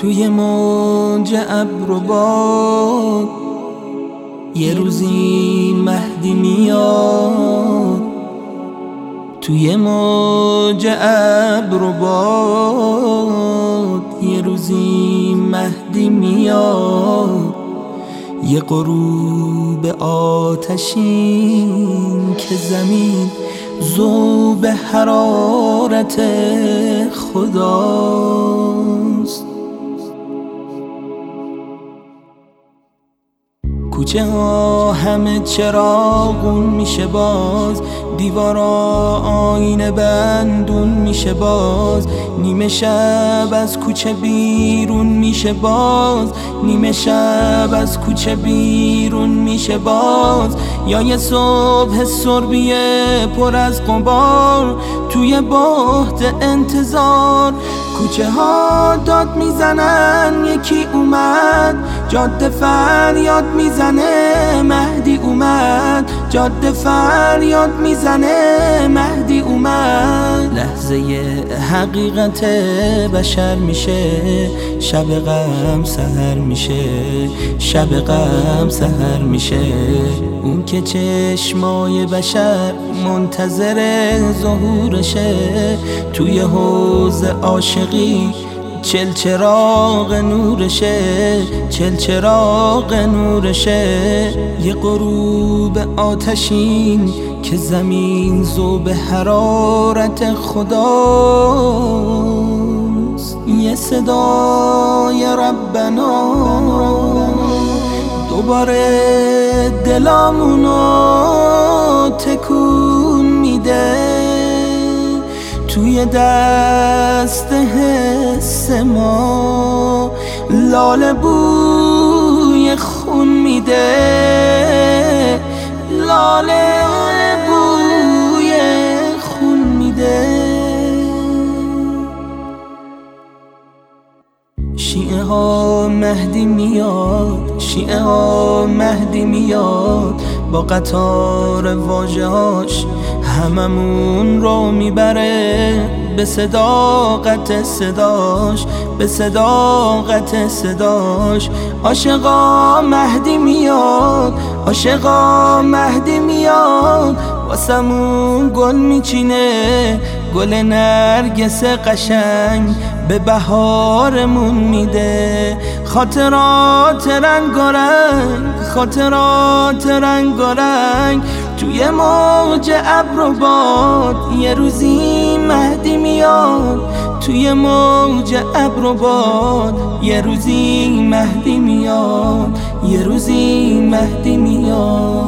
توی موج ابر و باد یه روزی مهدی میاد. توی موج ابر و باد یه روزی مهدی میاد. یه غروب آتشین که زمین ذوب حرارت خداست. کوچه ها همه چراغون میشه باز، دیوارا آینه بندون میشه باز. نیمه شب از کوچه بیرون میشه باز، نیمه شب از کوچه بیرون میشه باز. یا یه صبح سربیه پر از غبار توی بهت انتظار. کوچه ها داد میزنن یکی اومد، جاده فریاد میزنه مهدی اومد، جاده فریاد میزنه مهدی اومد. لحظه حقیقت بشر میشه، شب غم سحر میشه، شب غم سحر میشه. اون که چشمای بشر منتظر ظهورشه، توی حوض عاشقی چل چراغ نورشه، چل چراغ نورشه. یه غروب آتشین که زمین ذوب حرارت خداست. یه صدای ربنا دوباره دلامونو تکون میده. توی دست حس ما لاله بوی خون میده، لاله بوی خون میده. شیعه ها مهدی میاد، شیعه ها مهدی میاد. با قطار واژه‌هاش هممون رو میبره، به صداقت صداش، به صداقت صداش. عاشقا مهدی میاد، عاشقا مهدی میاد. واسمون گل میچینه، گل نرگس قشنگ به بهارمون میده. خاطرات رنگ و رنگ، خاطرات رنگ و رنگ. توی موج ابر و باد یه روزی مهدی میاد، توی موج ابر و باد یه روزی مهدی میاد، یه روزی مهدی میاد.